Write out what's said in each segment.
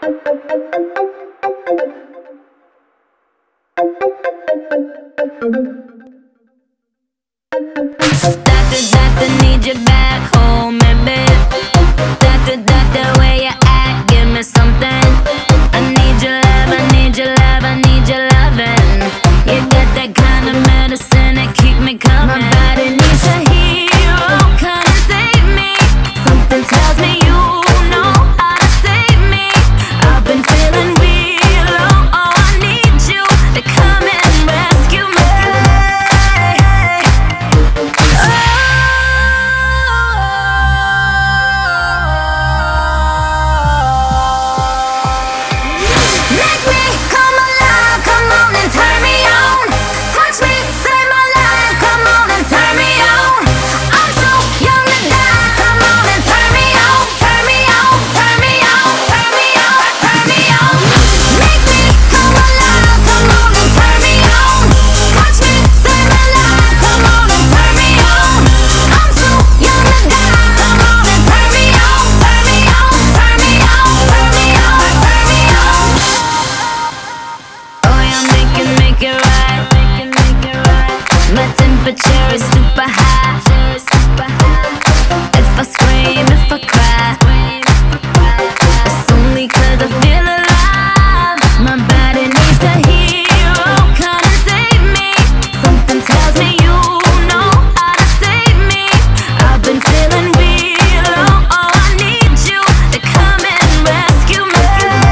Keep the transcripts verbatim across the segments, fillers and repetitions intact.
Doctor, doctor, need you back home, baby. Doctor, doctor, where you at? Give me something. I need your love, I need your love, I need your loving. You got that kind of medicine that keep me coming. My body needs a hero, come and save me. Something tells me you know how to save me. I've been feeling real low, oh I need you to come and rescue me. Make me come alive, come on and turn me on. Touch me, save my life, come on and turn me on. I'm so young to die, come on and turn me on. Turn me on, turn me on, turn me on, turn me on. Make me come alive, come on and turn me on. Touch me, save my life, come on and turn me on. I'm so young to die, come on and turn me on. Turn me on, turn me on, turn me on, turn me on. Oh yeah, make it, make it right. My temperature is super high. If I scream, if I cry, it's only 'cause I feel alive. My body needs a hero, come and save me. Something tells me you know how to save me. I've been feeling real low, oh I need you to come and rescue me.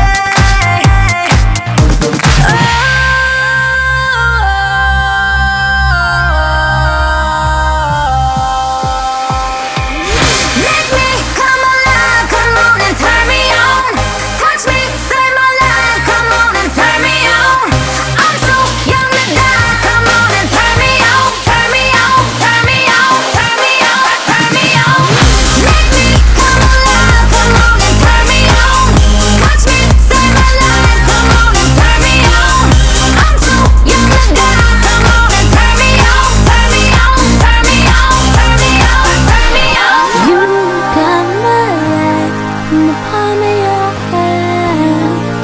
Make me come alive, come on and turn me on. Touch me, save my life, come on and turn me on. I'm so young to die, come on and turn me on. Turn me on, turn me on, turn me on, turn me on. Make me come alive, come on and turn me on. Touch me, save my life, come on and turn me on. I'm so young to die, come on and turn me on. Turn me on, turn me on, turn me on, turn me on. You got my life in the palm of your hands.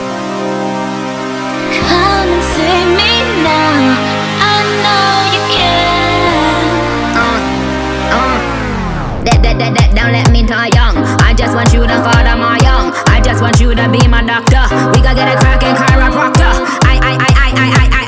Come and save me now. I know you can. Uh, uh. That, that, that, that, don't let me die young. I just want you to father my young. I just want you to be my doctor. We gotta get a cracking chiropractor. I, I, I, I, I, I, I.